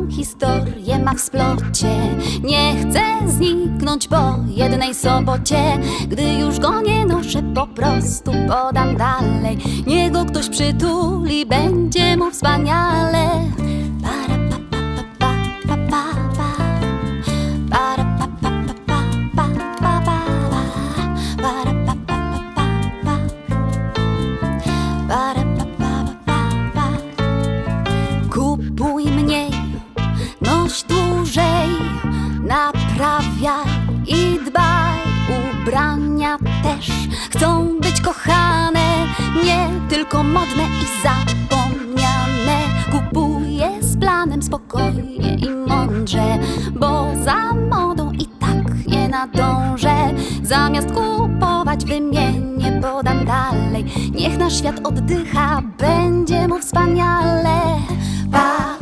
historię ma w splocie. Nie chcę zniknąć po jednej sobocie. Gdy już go nie noszę, po prostu podam dalej. Niech go ktoś przytuli, będzie mu wspaniale. Para pa pa pa pa pa pa. Para pa pa pa pa pa pa pa. Para pa pa pa pa pa. Para pa pa pa pa. Kupuj mniej, noś dłużej, naprawiaj i dbaj. Ubrania też chcą być kochane, nie tylko modne i zapomniane. Kupuję z planem, spokojnie i mądrze, bo za modą i tak nie nadążę. Zamiast kupować wymienię, podam dalej. Niech nasz świat oddycha, będzie mu wspaniale. Pa